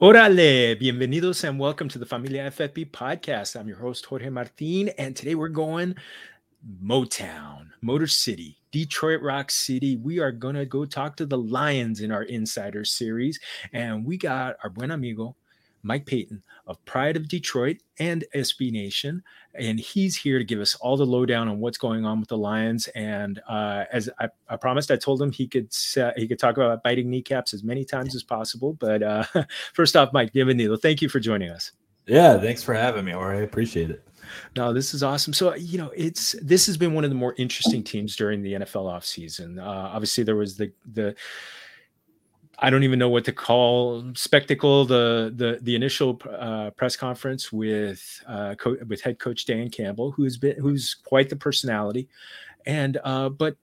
Órale, bienvenidos and welcome to the Familia FFB podcast. I'm your host, Jorge Martin, and today we're going Motown, Motor City, Detroit Rock City. We are going to go talk to the Lions in our Insider series, and we got our buen amigo, Mike Payton of Pride of Detroit and SB Nation, and he's here to give us all the lowdown on what's going on with the Lions. And as I promised, I told him he could talk about biting kneecaps as many times as possible. But first off, Mike, bienvenido. Thank you for joining us. Yeah, thanks for having me, Jorge. I appreciate it. No, this is awesome. So, this has been one of the more interesting teams during the NFL offseason. Obviously, there was the I don't even know what to call spectacle, the initial press conference with head coach Dan Campbell, who's quite the personality, and but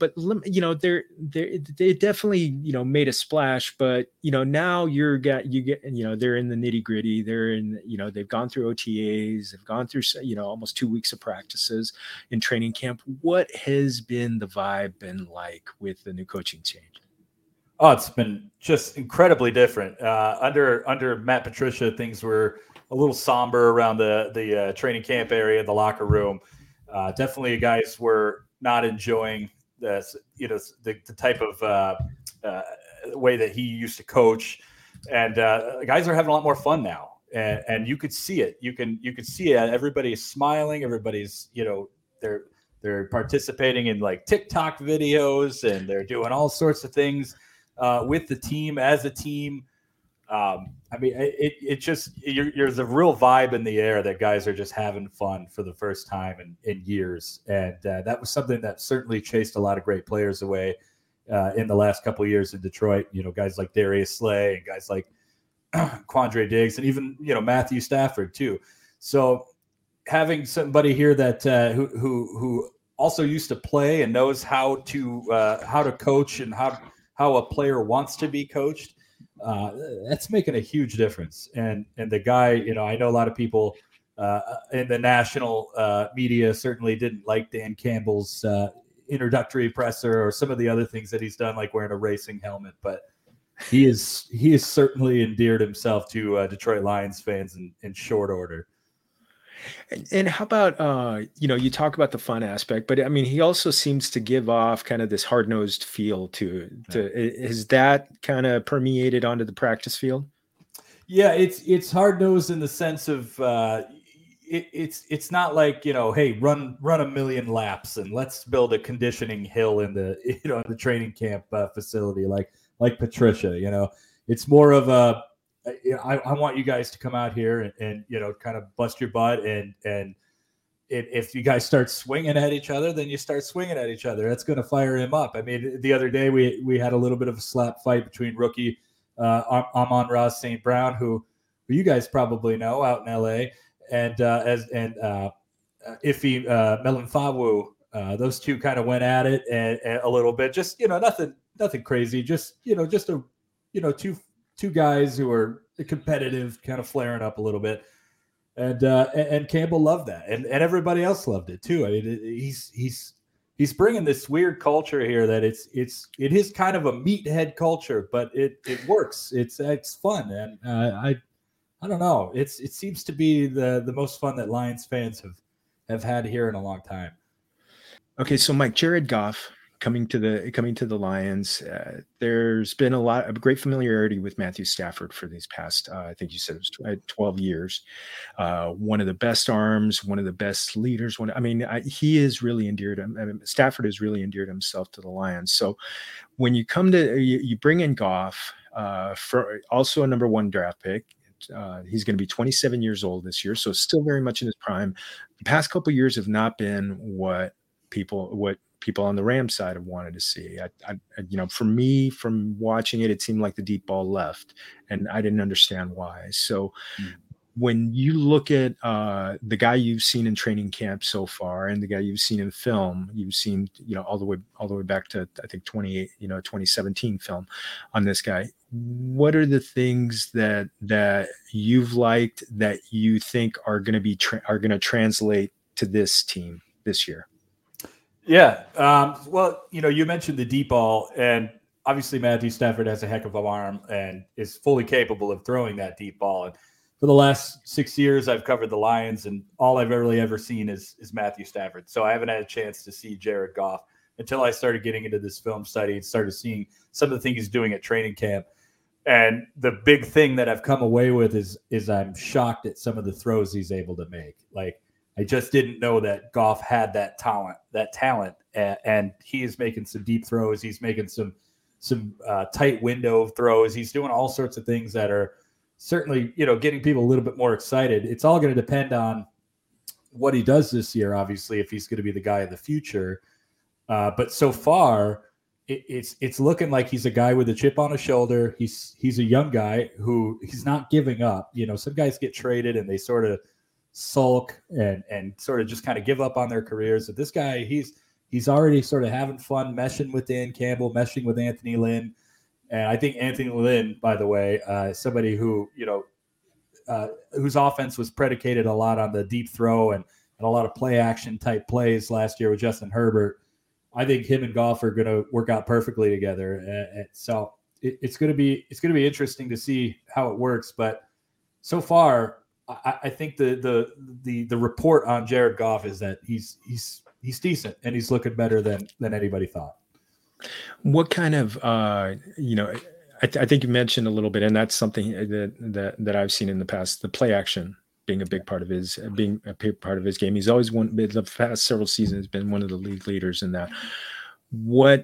they definitely made a splash. But now you get they're in the nitty gritty. They're in they've gone through OTAs, they've gone through almost 2 weeks of practices in training camp. What has been the vibe been like with the new coaching change? Oh, it's been just incredibly different. Under Matt Patricia, things were a little somber around the training camp area, the locker room. Definitely, guys were not enjoying the type of way that he used to coach, and guys are having a lot more fun now, and you could see it. You can see it. Everybody's smiling. Everybody's they're participating in like TikTok videos, and they're doing all sorts of things. With the team as a team. There's a real vibe in the air that guys are just having fun for the first time in years. And that was something that certainly chased a lot of great players away in the last couple of years in Detroit. Guys like Darius Slay and guys like Quandre Diggs and even, Matthew Stafford too. So having somebody here that who also used to play and knows how to coach and how a player wants to be coached, that's making a huge difference. And the guy, I know a lot of people in the national media certainly didn't like Dan Campbell's introductory presser or some of the other things that he's done, like wearing a racing helmet. But he has certainly endeared himself to Detroit Lions fans in short order. And how about, you talk about the fun aspect, but I mean, he also seems to give off kind of this hard-nosed feel to is that kind of permeated onto the practice field? Yeah, it's hard-nosed in the sense of it's not like, hey, run a million laps and let's build a conditioning hill in the in the training camp facility like Patricia. It's more of a I want you guys to come out here and kind of bust your butt, and if you guys start swinging at each other, then you start swinging at each other. That's going to fire him up. I mean, the other day we had a little bit of a slap fight between rookie Amon-Ra St. Brown, who you guys probably know out in LA, and Ife Melifonwu. Those two kind of went at it and a little bit. Just nothing crazy. Just two guys who are competitive, kind of flaring up a little bit, and Campbell loved that, and everybody else loved it too. I mean, he's bringing this weird culture here that it is kind of a meathead culture, but it works. It's fun, and I don't know. It seems to be the most fun that Lions fans have had here in a long time. Okay, so Mike, Jared Goff coming to the Lions, there's been a lot of great familiarity with Matthew Stafford for these past, I think you said it was 12 years. One of the best arms, one of the best leaders. He is really endeared. Stafford has really endeared himself to the Lions. So when you come to you bring in Goff, for also a number 1 draft pick. He's going to be 27 years old this year, so still very much in his prime. The past couple of years have not been what people on the Rams side have wanted to see. For me, from watching it seemed like the deep ball left, and I didn't understand why. So when you look at the guy you've seen in training camp so far and the guy you've seen in film, you've seen all the way back to I think 2017 film on this guy. What are the things that you've liked that you think are going to translate to this team this year? Yeah. Well, you mentioned the deep ball, and obviously Matthew Stafford has a heck of an arm and is fully capable of throwing that deep ball. And for the last 6 years, I've covered the Lions, and all I've really ever seen is Matthew Stafford. So I haven't had a chance to see Jared Goff until I started getting into this film study and started seeing some of the things he's doing at training camp. And the big thing that I've come away with is I'm shocked at some of the throws he's able to make. Like, I just didn't know that Goff had that talent, and he is making some deep throws. He's making some tight window throws. He's doing all sorts of things that are certainly, getting people a little bit more excited. It's all going to depend on what he does this year, obviously, if he's going to be the guy of the future. But so far, it's looking like he's a guy with a chip on his shoulder. He's a young guy who he's not giving up. Some guys get traded and they sort of sulk and sort of just kind of give up on their careers. But this guy, he's already sort of having fun meshing with Dan Campbell, meshing with Anthony Lynn. And I think Anthony Lynn, by the way, somebody who, whose offense was predicated a lot on the deep throw and a lot of play action type plays last year with Justin Herbert. I think him and Goff are going to work out perfectly together. So it's going to be interesting to see how it works. But so far, I think the report on Jared Goff is that he's decent and he's looking better than anybody thought. What kind of, I think you mentioned a little bit, and that's something that I've seen in the past, the play action being a big part of his game. He's always the past several seasons been one of the league leaders in that. What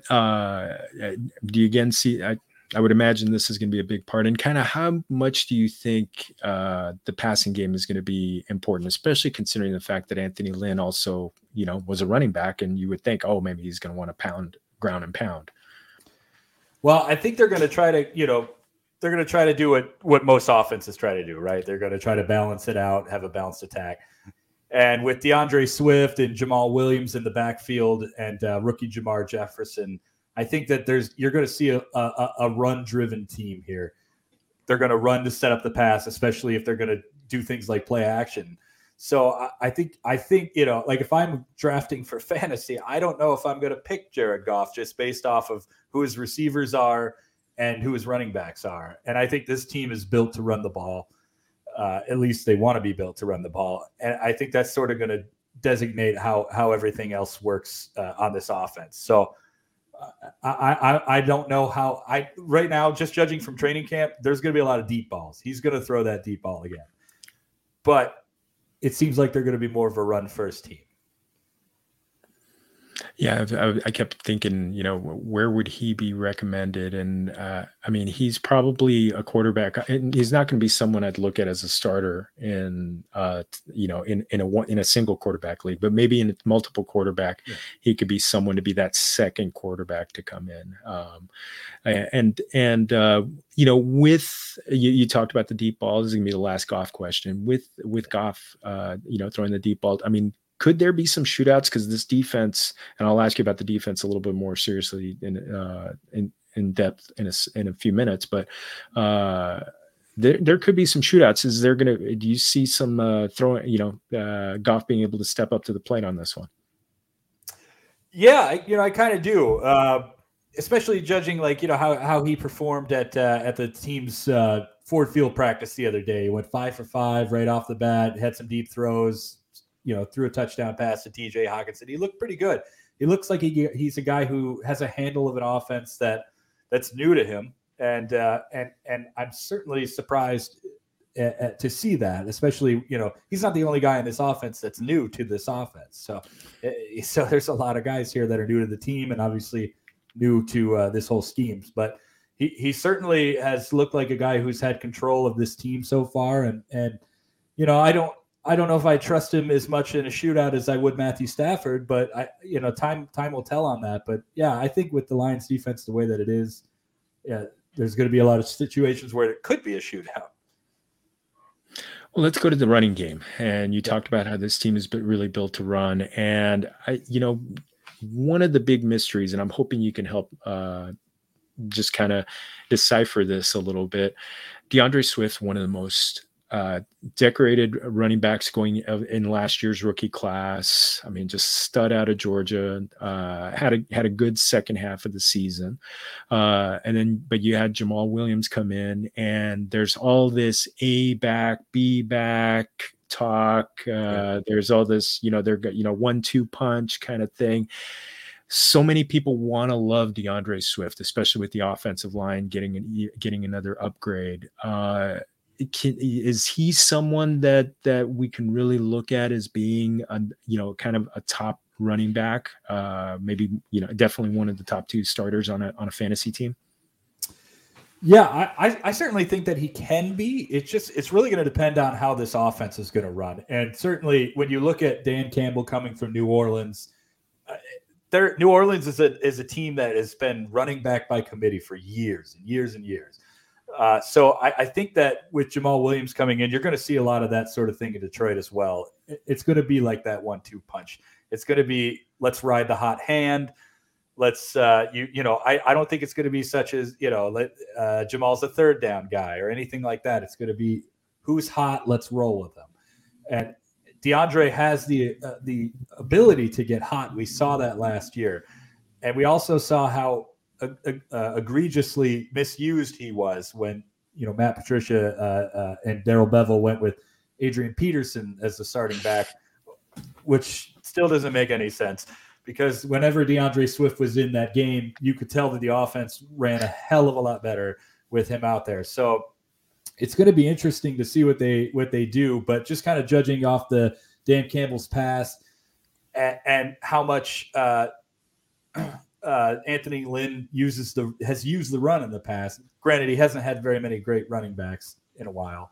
do you again see? I would imagine this is going to be a big part. And kind of how much do you think the passing game is going to be important, especially considering the fact that Anthony Lynn also, was a running back, and you would think, oh, maybe he's going to want to ground and pound. Well, I think they're going to try to, do what most offenses try to do, right? They're going to try to balance it out, have a balanced attack. And with DeAndre Swift and Jamal Williams in the backfield and rookie Jamar Jefferson, I think that you're going to see a run-driven team here. They're going to run to set up the pass, especially if they're going to do things like play action. So I think like if I'm drafting for fantasy, I don't know if I'm going to pick Jared Goff just based off of who his receivers are and who his running backs are. And I think this team is built to run the ball. At least they want to be built to run the ball. And I think that's sort of going to designate how everything else works on this offense. So I don't know how right now, just judging from training camp, there's going to be a lot of deep balls. He's going to throw that deep ball again. But it seems like they're going to be more of a run first team. Yeah, I kept thinking, where would he be recommended? And he's probably a quarterback. And he's not going to be someone I'd look at as a starter in a single quarterback league, but maybe in a multiple quarterback, he could be someone to be that second quarterback to come in. With you talked about the deep ball. This is going to be the last Goff question. With Goff, throwing the deep ball. Could there be some shootouts? Because this defense, and I'll ask you about the defense a little bit more seriously in depth in a few minutes, but there could be some shootouts. Do you see some Goff being able to step up to the plate on this one? Yeah, I kind of do, especially judging how he performed at the team's Ford Field practice the other day. He went 5 for 5 right off the bat, had some deep throws. Threw a touchdown pass to TJ Hawkinson. He looked pretty good. He looks like he's a guy who has a handle of an offense that's new to him. And I'm certainly surprised to see that, especially, he's not the only guy in this offense that's new to this offense. So there's a lot of guys here that are new to the team and obviously new to this whole scheme. But he certainly has looked like a guy who's had control of this team so far. And I don't know if I trust him as much in a shootout as I would Matthew Stafford, but time will tell on that. But yeah, I think with the Lions defense the way that it is, there's going to be a lot of situations where it could be a shootout. Well, let's go to the running game. And you talked about how this team is really built to run. And one of the big mysteries, and I'm hoping you can help just kind of decipher this a little bit. DeAndre Swift, one of the most decorated running backs going in last year's rookie class. I mean, just stud out of Georgia. Had a good second half of the season, but you had Jamal Williams come in, and there's all this A back, B back talk. There's all this, they're 1-2 punch kind of thing. So many people want to love DeAndre Swift, especially with the offensive line getting another upgrade. Is he someone that we can really look at as being kind of a top running back? Maybe definitely one of the top 2 starters on a fantasy team. Yeah, I certainly think that he can be. It's really going to depend on how this offense is going to run. And certainly when you look at Dan Campbell coming from New Orleans, New Orleans is a team that has been running back by committee for years and years and years. So I think that with Jamal Williams coming in, you're going to see a lot of that sort of thing in Detroit as well. It's going to be like that 1-2 punch. It's going to be, let's ride the hot hand. Let's, I don't think it's going to be such as, Jamal's a third down guy or anything like that. It's going to be who's hot, let's roll with them. And DeAndre has the ability to get hot. We saw that last year. And we also saw how egregiously misused he was when Matt Patricia and Darrell Bevell went with Adrian Peterson as the starting back, which still doesn't make any sense because whenever DeAndre Swift was in that game, you could tell that the offense ran a hell of a lot better with him out there. So it's going to be interesting to see what they do, but just kind of judging off the Dan Campbell's past and how much Anthony Lynn has used the run in the past. Granted, he hasn't had very many great running backs in a while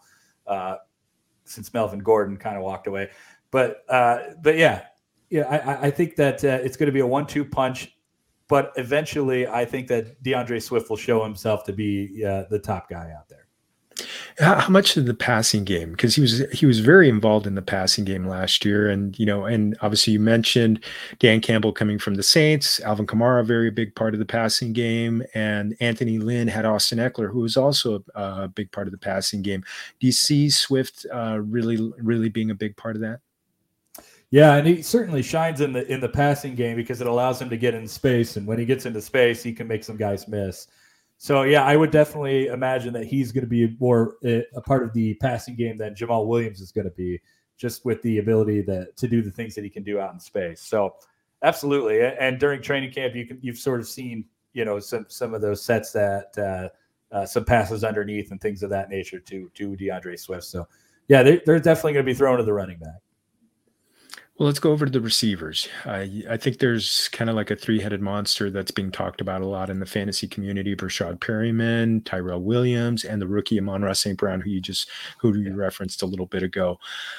since Melvin Gordon kind of walked away. But yeah, I think that it's going to be a 1-2 punch. But eventually, I think that DeAndre Swift will show himself to be the top guy out there. How much of the passing game? Because he was very involved in the passing game last year, and obviously you mentioned Dan Campbell coming from the Saints, Alvin Kamara, a very big part of the passing game, and Anthony Lynn had Austin Eckler, who was also a big part of the passing game. Do you see Swift really being a big part of that? Yeah, and he certainly shines in the passing game because it allows him to get in space, and when he gets into space, he can make some guys miss. So, yeah, I would definitely imagine that he's going to be more a part of the passing game than Jamal Williams is going to be, just with the ability to do the things that he can do out in space. So, absolutely. And during training camp, you've sort of seen, some of those sets that some passes underneath and things of that nature to DeAndre Swift. So, yeah, they're definitely going to be thrown to the running back. Well, let's go over to the receivers. I think there's kind of like a 3-headed monster that's being talked about a lot in the fantasy community. Brashad Perryman, Tyrell Williams, and the rookie Amon-Ra St. Brown, who you referenced a little bit ago.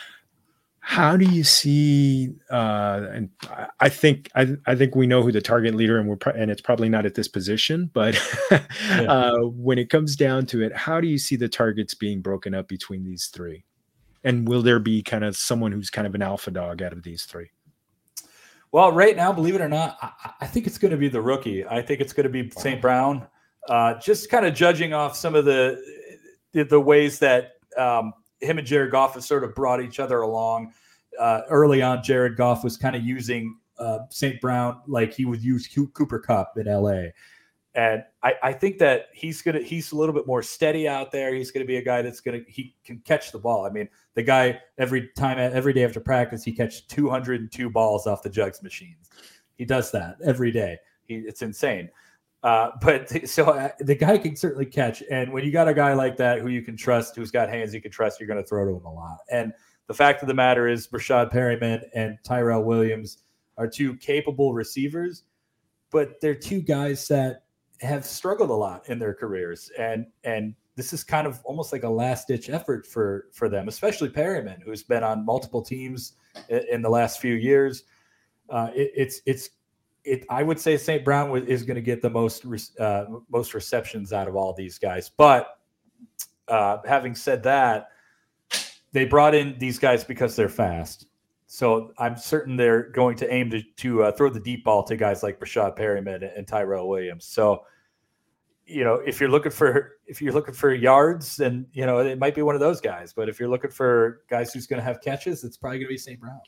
How do you see? And I think we know who the target leader, and it's probably not at this position. But when it comes down to it, how do you see the targets being broken up between these three? And will there be kind of someone who's kind of an alpha dog out of these three? Well, right now, believe it or not, I think it's going to be the rookie. I think it's going to be St. Brown. Just kind of judging off some of the ways that him and Jared Goff have sort of brought each other along. Early on, Jared Goff was kind of using St. Brown like he would use Cooper Kupp in LA. And I think that he's a little bit more steady out there. He's going to be a guy he can catch the ball. I mean, the guy every day after practice, he catches 202 balls off the jugs machines. He does that every day. It's insane. But the guy can certainly catch. And when you got a guy like that who you can trust, who's got hands you can trust, you're going to throw to him a lot. And the fact of the matter is Brashad Perryman and Tyrell Williams are two capable receivers, but they're two guys that have struggled a lot in their careers. And this is kind of almost like a last-ditch effort for them, especially Perryman, who's been on multiple teams in the last few years. I would say St. Brown is going to get the most receptions out of all these guys. But having said that, they brought in these guys because they're fast. So I'm certain they're going to aim to throw the deep ball to guys like Brashad Perryman and Tyrell Williams. So if you're looking for yards, then it might be one of those guys. But if you're looking for guys who's going to have catches, it's probably going to be St. Brown.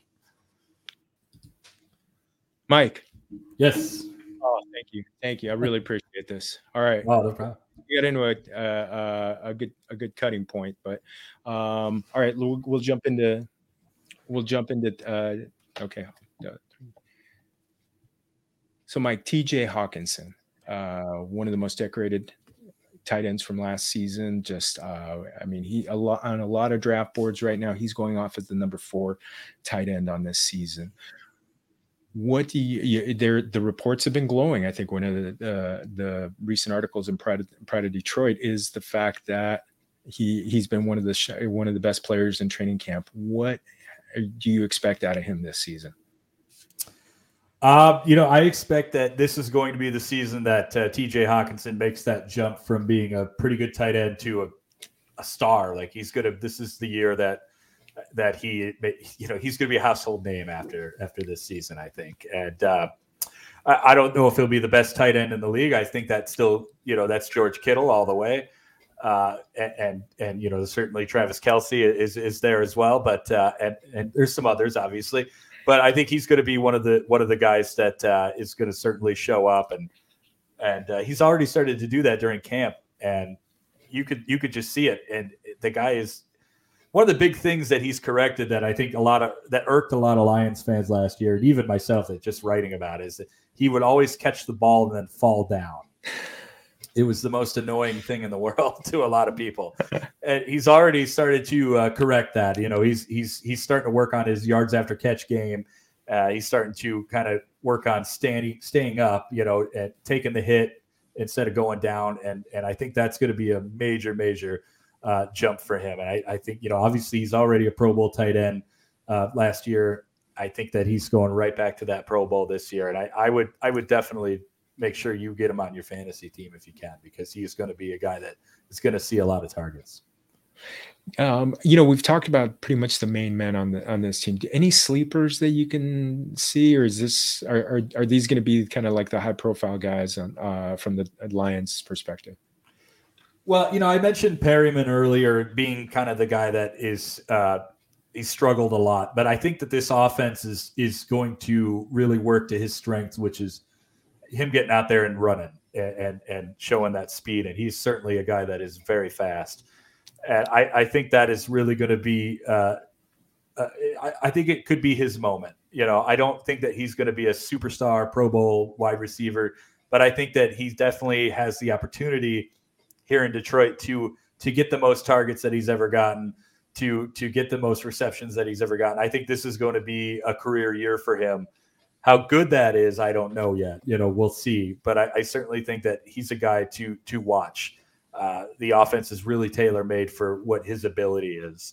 Mike. Yes. Oh, thank you. I really appreciate this. All right. Oh, no problem. We got into a good cutting point, but all right, we'll jump into okay. So Mike, TJ Hawkinson, one of the most decorated tight ends from last season. Just he on a lot of draft boards right now. He's going off as the number 4 tight end on this season. What do the reports have been glowing. I think one of the recent articles in Pride of Detroit is the fact that he's been one of the best players in training camp. What do you expect out of him this season? I expect that this is going to be the season that TJ Hawkinson makes that jump from being a pretty good tight end to a star. Like this is the year that he's going to be a household name after this season, I think. And I don't know if he'll be the best tight end in the league. I think that's still, that's George Kittle all the way. And certainly Travis Kelce is there as well, but and there's some others obviously, but I think he's going to be one of the guys that is going to certainly show up, and he's already started to do that during camp, and you could just see it. And the guy is one of the big things that he's corrected that I think that irked a lot of Lions fans last year, and even myself, that just writing about it, is that he would always catch the ball and then fall down. It was the most annoying thing in the world to a lot of people. And he's already started to correct that. He's starting to work on his yards after catch game. He's starting to kind of work on staying up, and taking the hit instead of going down. And I think that's going to be a major, major jump for him. And I think, obviously he's already a Pro Bowl tight end last year. I think that he's going right back to that Pro Bowl this year. And I would definitely make sure you get him on your fantasy team if you can, because he's going to be a guy that is going to see a lot of targets. We've talked about pretty much the main men on this team. Any sleepers that you can see, or is this are these going to be kind of like the high profile guys from the Lions perspective? Well, I mentioned Perryman earlier being kind of the guy that is he struggled a lot, but I think that this offense is going to really work to his strengths, which is him getting out there and running and showing that speed. And he's certainly a guy that is very fast. And I think that is really going to be I think it could be his moment. I don't think that he's going to be a superstar Pro Bowl wide receiver, but I think that he definitely has the opportunity here in Detroit to get the most targets that he's ever gotten, to get the most receptions that he's ever gotten. I think this is going to be a career year for him. How good that is, I don't know yet. We'll see. But I certainly think that he's a guy to watch. The offense is really tailor-made for what his ability is.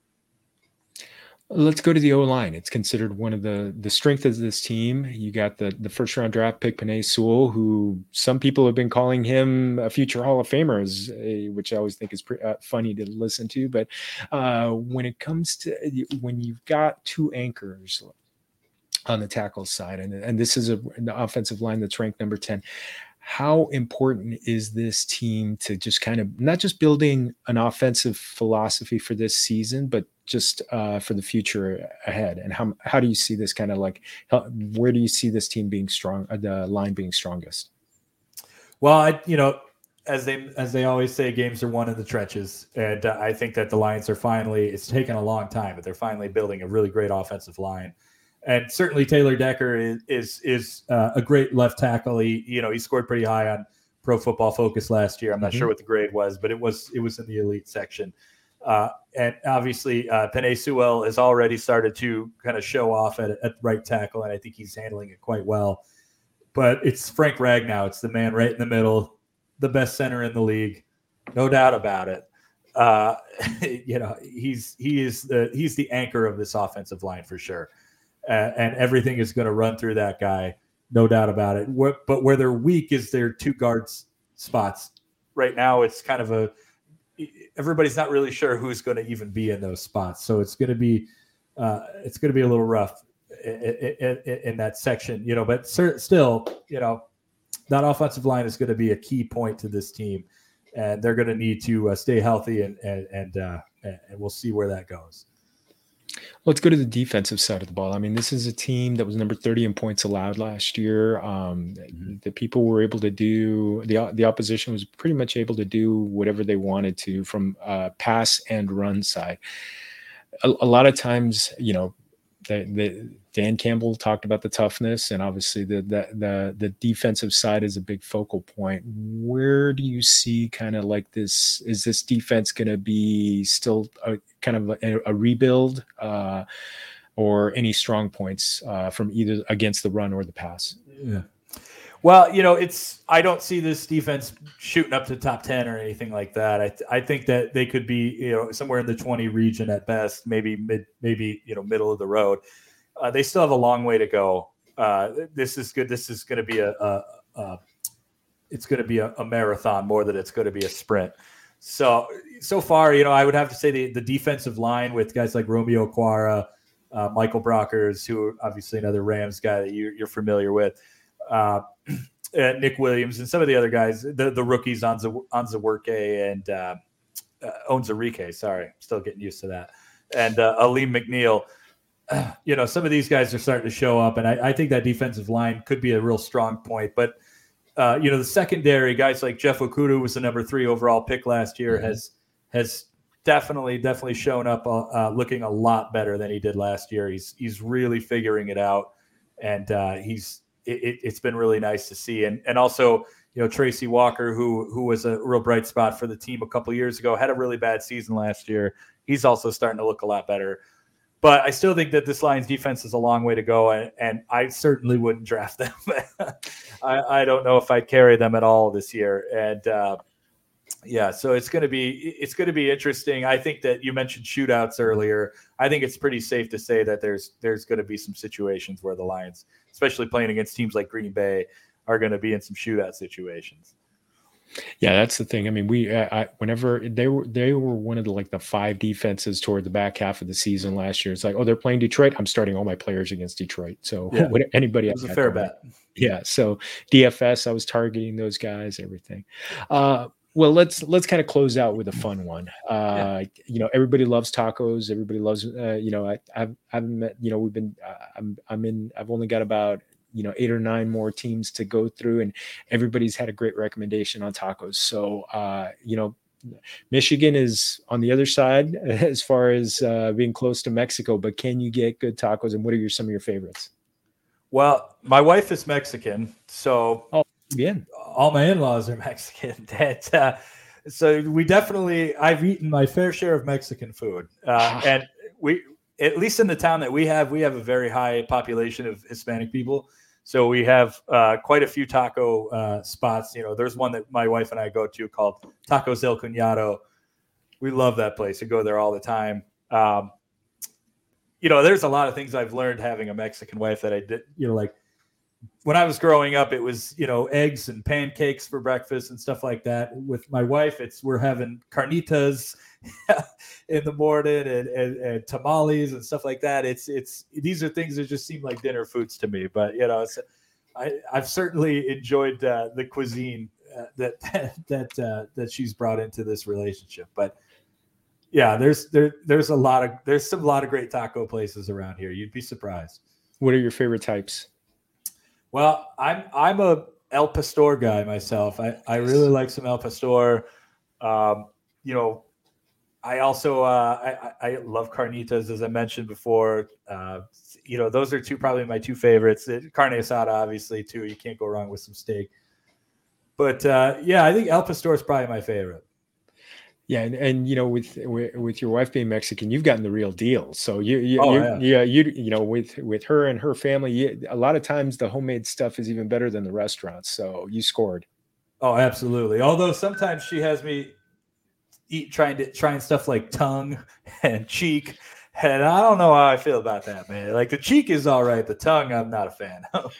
Let's go to the O-line. It's considered one of the strengths of this team. You got the first-round draft pick, Penei Sewell, who some people have been calling him a future Hall of Famer, which I always think is funny to listen to. But when it comes to when you've got 2 anchors on the tackle side, and this is an offensive line that's ranked number 10. How important is this team to just kind of not just building an offensive philosophy for this season, but just for the future ahead? And how do you see this kind of where do you see this team being strong, the line being strongest? Well, as they always say, games are won in the trenches. And I think that the Lions it's taken a long time, but they're finally building a really great offensive line. And certainly Taylor Decker is a great left tackle. He scored pretty high on Pro Football Focus last year. I'm not sure what the grade was, but it was in the elite section. And obviously Penei Sewell has already started to kind of show off at right tackle, and I think he's handling it quite well. But it's Frank Ragnow. It's the man right in the middle, the best center in the league, no doubt about it. He's the anchor of this offensive line for sure. And everything is going to run through that guy, no doubt about it. But where they're weak is their 2 guards spots. Right now, it's kind of everybody's not really sure who's going to even be in those spots. So it's going to be a little rough in that section, But still, that offensive line is going to be a key point to this team, and they're going to need to stay healthy, and we'll see where that goes. Let's go to the defensive side of the ball. I mean, this is a team that was number 30 in points allowed last year. The people were able to do the opposition was pretty much able to do whatever they wanted to from pass and run side. A lot of times, Dan Campbell talked about the toughness, and obviously the defensive side is a big focal point. Where do you see kind of like this? Is this defense going to be still kind of a rebuild, or any strong points from either against the run or the pass? Yeah. Well, I don't see this defense shooting up to top 10 or anything like that. I think that they could be, somewhere in the 20 region at best, maybe middle of the road. They still have a long way to go. This is good. This is going to be it's going to be a marathon more than it's going to be a sprint. So far, I would have to say the defensive line with guys like Romeo Okwara, Michael Brockers, who are obviously another Rams guy that you're familiar with, Nick Williams, and some of the other guys, the rookies, Onzawerke and Onzarike. Sorry, I'm still getting used to that. And Aleem McNeil. Some of these guys are starting to show up, and I think that defensive line could be a real strong point. But the secondary, guys like Jeff Okudah, who was the number 3 overall pick last year, has definitely shown up looking a lot better than he did last year. He's really figuring it out, and it's been really nice to see. And also, Tracy Walker, who was a real bright spot for the team a couple years ago, had a really bad season last year. He's also starting to look a lot better. But I still think that this Lions defense is a long way to go, and I certainly wouldn't draft them. I don't know if I'd carry them at all this year. And so it's going to be interesting. I think that you mentioned shootouts earlier. I think it's pretty safe to say that there's going to be some situations where the Lions, especially playing against teams like Green Bay, are going to be in some shootout situations. Yeah, that's the thing. I mean, whenever they were one of the 5 defenses toward the back half of the season last year. It's like, oh, they're playing Detroit. I'm starting all my players against Detroit. So anybody, it was a fair bet. Yeah. So DFS, I was targeting those guys. Everything. Well, let's kind of close out with a fun one. Everybody loves tacos. Everybody loves. I've met. I've only got about 8 or 9 more teams to go through, and everybody's had a great recommendation on tacos. So, Michigan is on the other side as far as being close to Mexico, but can you get good tacos, and what are some of your favorites? Well, my wife is Mexican, so all my in-laws are Mexican. So I've eaten my fair share of Mexican food, and we, at least in the town that we have a very high population of Hispanic people. So we have quite a few taco spots. There's one that my wife and I go to called Tacos El Cuñado. We love that place. I go there all the time. There's a lot of things I've learned having a Mexican wife that I did, like when I was growing up, it was, eggs and pancakes for breakfast and stuff like that. With my wife, we're having carnitas in the morning and tamales and stuff like that. These are things that just seem like dinner foods to me. But I've certainly enjoyed the cuisine that she's brought into this relationship. But yeah, there's a lot of great taco places around here. You'd be surprised. What are your favorite types? Well, I'm a El Pastor guy myself. I really like some El Pastor. I also I love carnitas, as I mentioned before. Those are probably my 2 favorites. Carne asada, obviously, too. You can't go wrong with some steak. But I think El Pastor is probably my favorite. Yeah, and with your wife being Mexican, you've gotten the real deal. So with her and her family, a lot of times the homemade stuff is even better than the restaurants. So you scored. Oh, absolutely. Although sometimes she has me trying stuff like tongue and cheek, and I don't know how I feel about that, man. Like the cheek is all right, the tongue I'm not a fan of.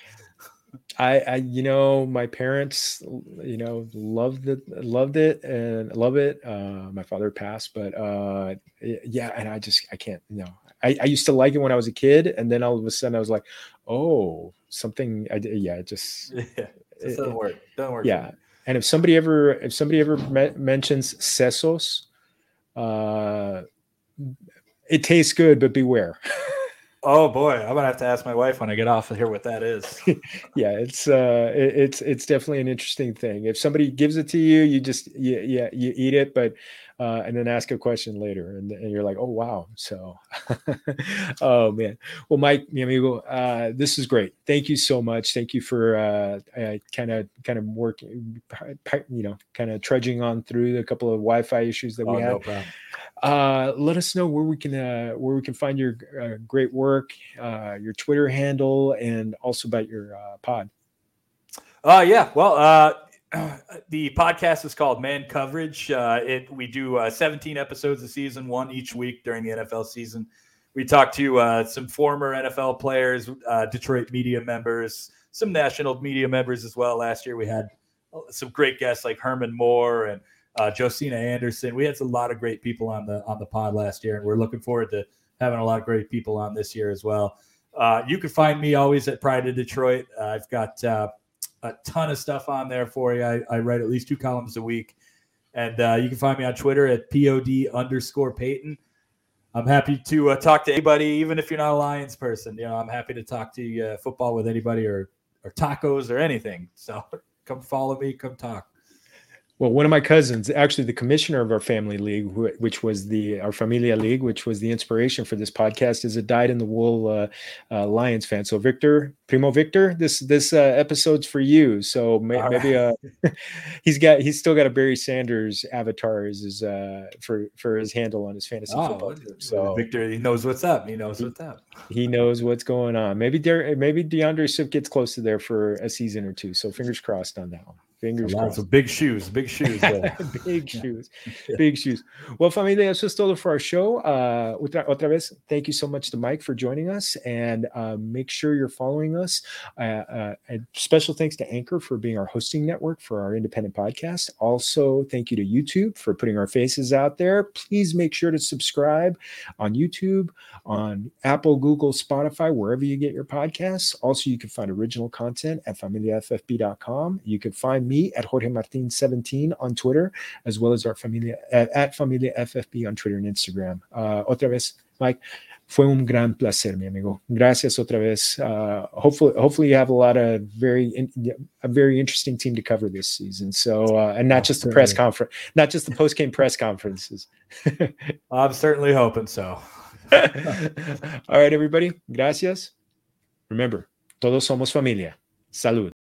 My parents, loved it and love it. My father passed, but and I can't, I used to like it when I was a kid, and then all of a sudden I was like, oh, something. This doesn't work. Doesn't work. Yeah. And if somebody ever mentions sesos, it tastes good, but beware. Oh boy, I'm gonna have to ask my wife when I get off of here what that is. Yeah, it's definitely an interesting thing. If somebody gives it to you, you just you eat it, but and then ask a question later, and you're like, oh wow. So, oh man. Well, Mike, mi amigo, this is great. Thank you so much. Thank you for kind of working, kind of trudging on through a couple of Wi-Fi issues that we had. No problem. Let us know where we can find your great work, your Twitter handle, and also about your pod. Yeah. Well, the podcast is called Man Coverage. We do 17 episodes of season 1 each week during the NFL season. We talk to some former NFL players, Detroit media members, some national media members as well. Last year we had some great guests like Herman Moore and Josina Anderson. We had a lot of great people on the pod last year, and we're looking forward to having a lot of great people on this year as well. You can find me always at Pride of Detroit. I've got a ton of stuff on there for you. I write at least 2 columns a week, and you can find me on Twitter at POD_Peyton. I'm happy to talk to anybody, even if you're not a Lions person. I'm happy to talk to you football with anybody or tacos or anything. So come follow me, come talk. Well, one of my cousins, actually the commissioner of our family league, which was our Familia League, which was the inspiration for this podcast, is a dyed-in-the-wool Lions fan. So Primo Victor, this episode's for you. So maybe he's still got a Barry Sanders avatar as his for his handle on his fantasy football team. So Victor, he knows what's up. He knows what's going on. Maybe DeAndre Swift gets close to there for a season or two. So fingers crossed on that one. Fingers crossed. So big shoes. Big shoes. Well, familia, eso es todo for our show. Otra vez, thank you so much to Mike for joining us, and make sure you're following us. Special thanks to Anchor for being our hosting network for our independent podcast. Also, thank you to YouTube for putting our faces out there. Please make sure to subscribe on YouTube, on Apple, Google, Spotify, wherever you get your podcasts. Also, you can find original content at familiaffb.com. You can find me at Jorge Martin 17 on Twitter, as well as our Familia at Familia FFB on Twitter and Instagram. Otra vez, Mike, fue un gran placer, mi amigo. Gracias otra vez. Hopefully you have a very interesting team to cover this season. So, and not just the press conference, not just the post-game press conferences. I'm certainly hoping so. All right, everybody. Gracias. Remember, todos somos familia. Salud.